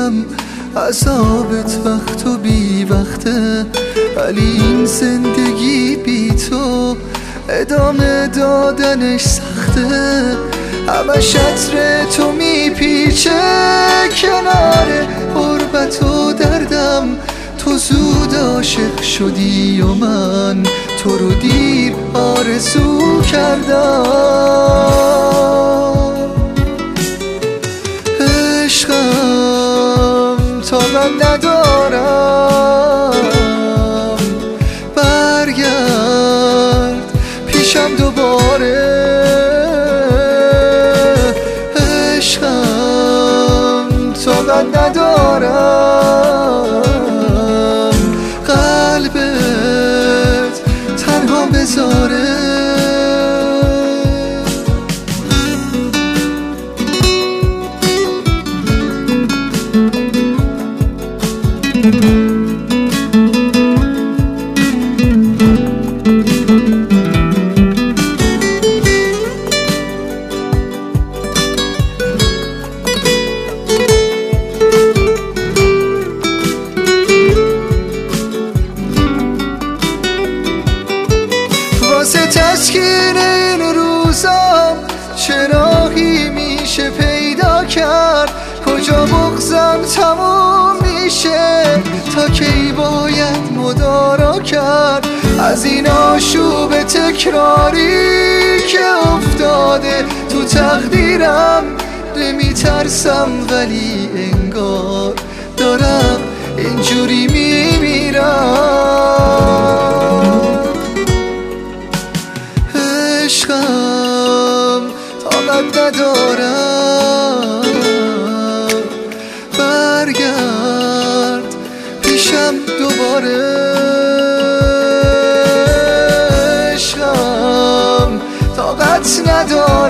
میدونم عذابت وقت و بی وقته، ولی این زندگی بی تو ادامه دادنش سخته. همش عطر تو میپیچه کنار غربت و دردم، تو زود عاشق شدی و من تو رو دیر آرزو کردم. عشقم طاقت ندارم، برگرد پیشم دوباره. عشقم طاقت ندارم قلبت تنها بذاره. واسه تسکین این روزام چه راهی میشه پیدا کرد؟ کجا بغضم تموم میشه؟ تا کی باید مدارا کرد از این آشوب تکراری که افتاده تو تقدیرم؟ نمیترسم ولی انگار دارم اینجوری میمیرم. عشقم طاقت ندارم، برگرد پیشم دوباره. عشقم طاقت ندارم